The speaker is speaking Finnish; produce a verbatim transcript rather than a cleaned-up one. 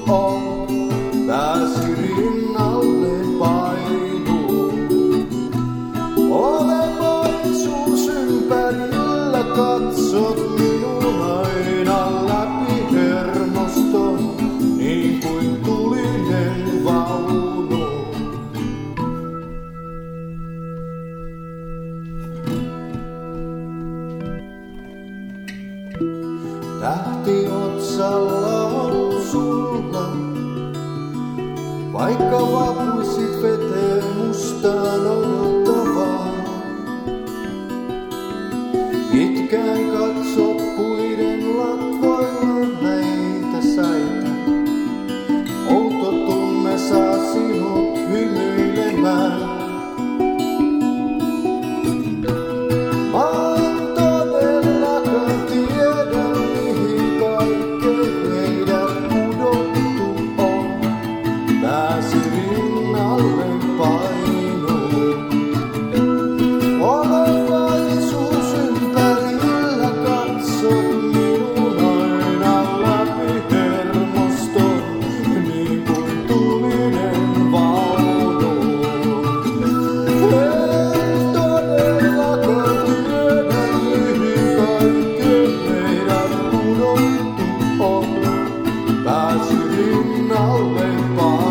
on, pääsi rinnalle painuu. Ole paisuus ympärillä, katsot minun aina läpi hermoston, niin kuin tulinen vaunu. Tähti otsalla on sulla, vaikka vapuisit veteen mustaan odottavaan. Pitkään katsot puiden latvoilla näitä säitä. Outo tunne saa sinut hymyilemään. Pääsi rinnalle painuu. Ole vaisuus ympärillä, katsot minun aina läpi hermoston, niin kuin tulinen vaunu. En todellakaan tiedä, mihin kaikkeen meidän pudottu on. Pääsi rinnalle painuu.